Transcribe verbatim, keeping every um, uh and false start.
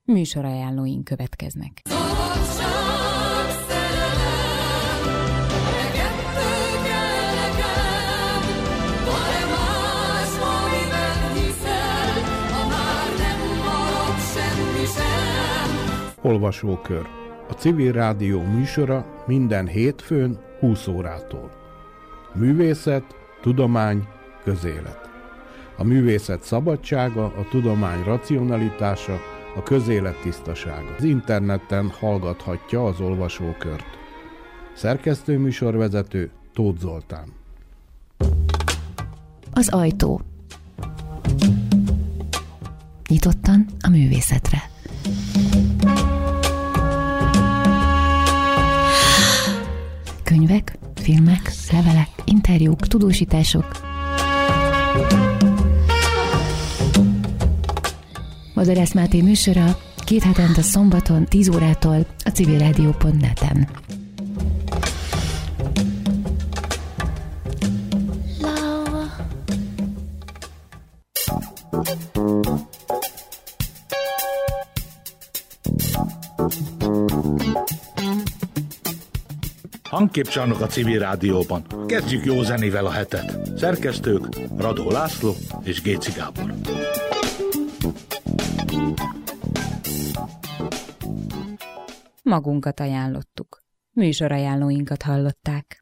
Műsorajánlóink következnek. Olvasókör. A Civil Rádió műsora minden hétfőn húsz órától. Művészet, tudomány, közélet. A művészet szabadsága, a tudomány racionalitása, a közélet tisztasága. Az interneten hallgathatja az olvasókört. Szerkesztő műsorvezető Tóth Zoltán. Az ajtó. Nyitottan a művészetre. Könyvek, filmek, levelek, interjúk, tudósítások. Madarász Máté műsora két hetente szombaton tíz órától a civilrádió pont net-en. Hangképcsarnok a Civil Rádióban. Kezdjük jó zenével a hetet. Szerkesztők Radó László és Géci Gábor. Magunkat ajánlottuk. Műsorajánlóinkat hallották.